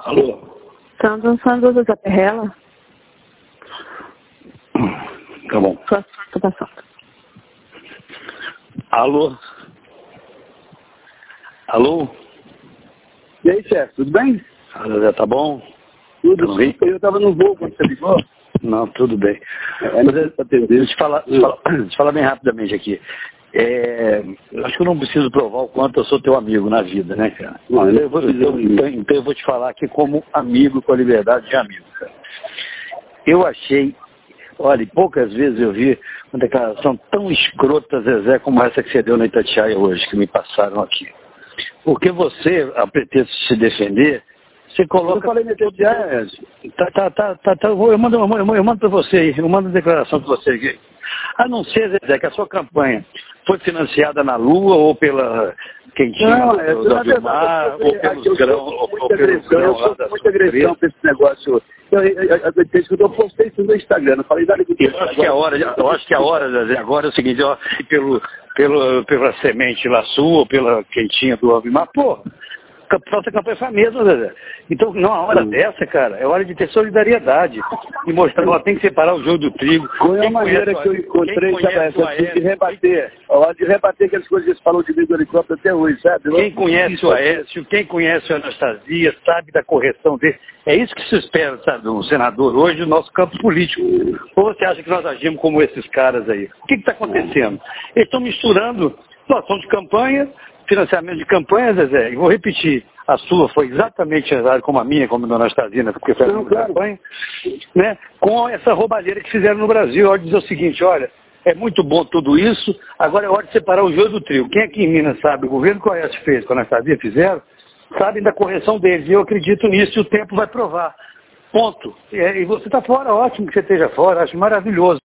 Alô? Santos da Perrela. Tá bom. Tô passando. Alô? Alô? E aí, chefe, tudo bem? Zé, tá bom? Tudo Tá bem. Eu estava no voo quando você ligou. Não, tudo bem. Deixa Deixa eu falar bem rapidamente aqui. Eu acho que eu não preciso provar o quanto eu sou teu amigo na vida, né, cara? Não, Então eu vou te falar aqui como amigo, com a liberdade de amigo, cara. Eu achei, olha, poucas vezes eu vi uma declaração tão escrota, Zezé, como essa que você deu na Itatiaia hoje, que me passaram aqui. Porque você, a pretexto de se defender, você coloca... Eu falei na Itatiaia, eu mando para você aí, eu mando a declaração para você aqui. A não ser, Zezé, que a sua campanha foi financiada na Lua ou pela quentinha do Avimar, ou pelos grãos, ou pelos grãos lá da muita agressão para esse negócio. Eu postei isso no Instagram, não falei nada que eu acho que a hora, Zezé, agora é o seguinte, ó, pela semente lá sua, pela quentinha do Avimar, pô, nossa campanha foi a mesma, Zezé. Então, não, a hora dessa, cara, é hora de ter solidariedade e mostrar que ela tem que separar o joio do trigo. Foi a maneira que eu encontrei, sabe, de rebater. A hora de rebater aquelas coisas que eles falam de mim do helicóptero até hoje, sabe? Quem conhece o Aécio, quem conhece a Anastasia, sabe da correção dele. É isso que se espera, sabe, um senador hoje no nosso campo político. Ou você acha que nós agimos como esses caras aí? O que está acontecendo? Eles estão misturando situação de campanha, financiamento de campanha, Zezé, e vou repetir, a sua foi exatamente como a minha, como a dona Anastasia, porque foi a campanha, né, com essa roubalheira que fizeram no Brasil. Eu dizer o seguinte, olha, é muito bom tudo isso, agora é hora de separar o joio do trigo. Quem aqui em Minas sabe, o governo que o Aécio fez, com a Anastasia fizeram, sabem da correção deles, e eu acredito nisso e o tempo vai provar. Ponto. E você está fora, ótimo que você esteja fora, acho maravilhoso.